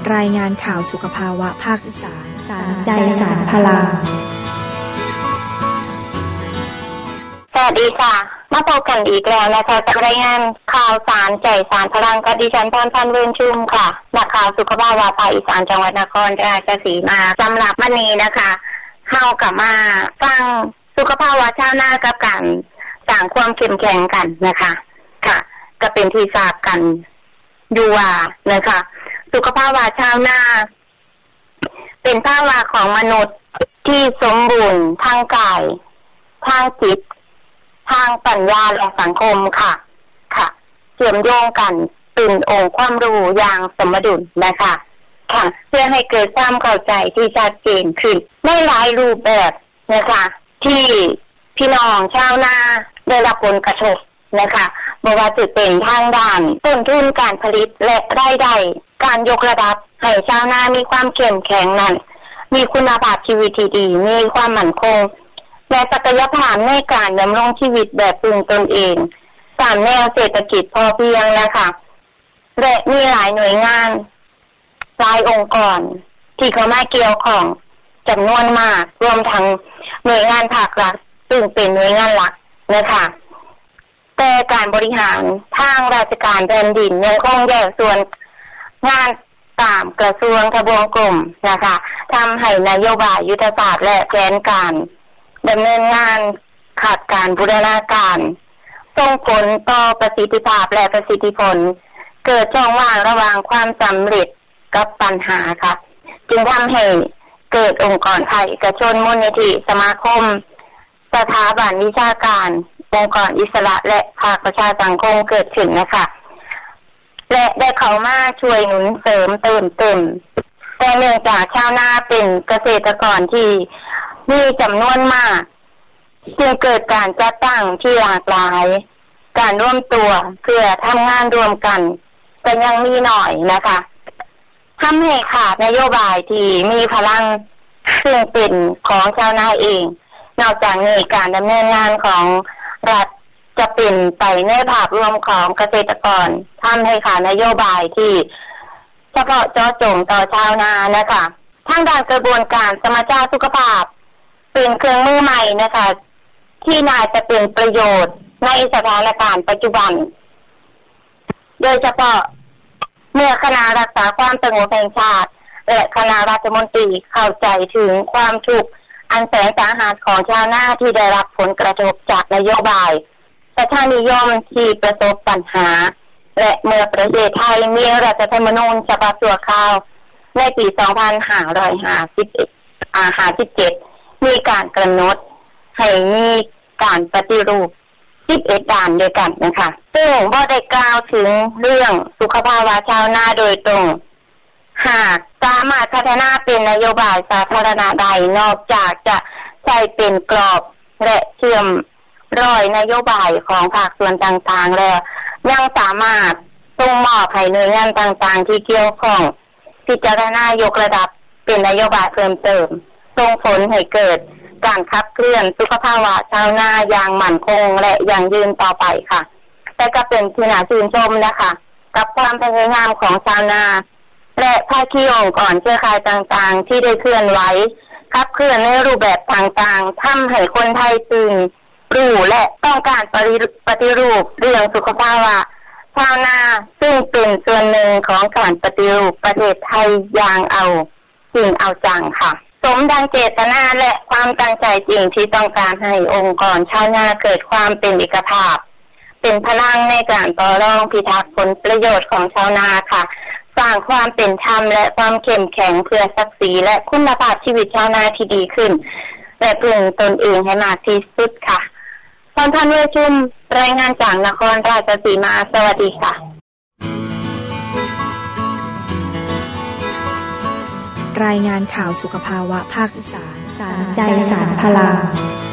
รายงานข่าวสุขภาวะภาคอีสานสารใจสารพลังสวัสดีค่ะมาพบกันอีกแล้วนะคะกับรายงานข่าวสารใจสารพลังกับดิฉันพรพันธ์ เวรชุมค่ะนักข่าวสุขภาวะภาคอีสานจังหวัดนครราชสีมาสำหรับวันนี้นะคะเฮากลับมาฟังสุขภาวะชาวนากับการสร้างความเข้มแข็งกันนะคะค่ะก็เป็นที่ทราบกันอยู่ว่านะคะสุขภาวะชาวนาเป็นภาวะของมนุษย์ที่สมบูรณ์ทางกายทางจิตทางปัญญาและสังคมค่ะเชื่อมโยงกันเป็นองค์ความรู้อย่างสมดุลนะคะค่ะเพื่อให้เกิดความเข้าใจที่ชัดเจนขึ้นในหลายรูปแบบนะคะที่พี่น้องชาวนาได้รับผลกระทบนะคะไม่ว่าจะเป็นทางด้านต้นทุนการผลิตและรายได้การยกระดับให้ชาวนามีความเข้มแข็งนั้นมีคุณภาพชีวิตที่ดีมีความมั่นคงและศักยภาพในการดำรงชีวิตแบบพึ่งตนเองตามแนวเศรษฐกิจพอเพียงนะคะและมีหลายหน่วยงานหลายองค์กรที่เข้ามาเกี่ยวข้องจำนวนมากรวมทั้งหน่วยงานภาครัฐซึ่งเป็นหน่วยงานหลักนะคะแต่การบริหารทางราชการแผ่นดินยังคงแยกส่วนงานตามกระทรวงทบวงกรมนะคะทำให้นโยบายยุทธศาสตร์และแผนการดำเนินงานขาดการบูรณาการส่งผลต่อประสิทธิภาพและประสิทธิผลเกิดช่องว่างระหว่างความสำเร็จกับปัญหาค่ะจึงทำให้เกิดองค์กรภาคเอกชนมูลนิธิสมาคมสถาบันวิชาการองค์กรอิสระและภาคประชาสังคมเกิดขึ้นนะคะและได้เข้ามาช่วยหนุนเสริมเติมเต็มแต่เนื่องจากชาวนาเป็นเกษตรกรที่มีจำนวนมากจึงเกิดการจัดตั้งที่หลากหลายการร่วมตัวเพื่อทำงานรวมกันก็ยังมีหน่อยนะคะทำให้ขาดนโยบายที่มีพลังซึ่งเป็นของชาวนาเองนอกจากนี้การดำเนินงานของรัฐจะเป็นไปในภาพรวมของเกษตรกรทำให้ขาดนโยบายที่เฉพาะเจาะจงต่อชาวนานะคะทางด้านกระบวนการสมรรถนะสุขภาพเป็นเครื่องมือใหม่นะคะที่น่าจะเป็นประโยชน์ในสถานการณ์ปัจจุบันโดยเฉพาะเมื่อคณะรักษาความสงบแห่งชาติและคณะรัฐมนตรีเข้าใจถึงความทุกข์อันแสนสาหัสของชาวนาที่ได้รับผลกระทบจากนโยบายประชานิยมที่ประสบปัญหาและเมื่อประเทศไทยมีรัฐธรรมนูญฉบับชั่วคราวในปี 2557 มีการกำหนดให้มีการปฏิรูป11ด้านด้วยกันนะคะซึ่งบ่ได้กล่าวถึงเรื่องสุขภาวะชาวนาโดยตรงหากสามารถพัฒนาเป็นนโยบายสาธารณะใดนอกจากจะใช้เป็นกรอบและเชื่อมรอยนโยบายของภาคส่วนต่างๆแล้วยังสามารถส่งมอบให้หน่วยงานต่างๆที่เกี่ยวข้องพิจารณายกระดับเป็นนโยบายเพิ่มเติมส่งผลให้เกิดการขับเคลื่อนสุขภาวะชาวนาอย่างมั่นคงและยั่งยืนต่อไปค่ะแต่ก็เป็นที่น่าชื่นชมนะคะกับความพยายามของชาวนาและภาคีองค์กรเครือข่ายต่างๆที่ได้เคลื่อนไหวขับเคลื่อนในรูปแบบต่างๆทำให้คนไทยตื่นรู้และต้องการปฏิรูปเรื่องสุขภาวะชาวนาซึ่งเป็นส่วนหนึ่งของการปฏิรูปประเทศไทยอย่างเอาจริงเอาจังค่ะสมดังเจตนาและความตั้งใจจริงที่ต้องการให้องค์กรชาวนาเกิดความเป็นเอกภาพเป็นพลังในการต่อรองพิทักษ์ผลประโยชน์ของชาวนาค่ะสร้างความเป็นธรรมและความเข้มแข็งเพื่อศักดิ์ศรีและคุณภาพชีวิตชาวนาที่ดีขึ้นและพึ่งตนเองให้มากที่สุดค่ะพรพันธ์ เวชชุมรายงานจากนครราชสีมาสวัสดีค่ะรายงานข่าวสุขภาวะภาคอีสานสารใจสารพลัง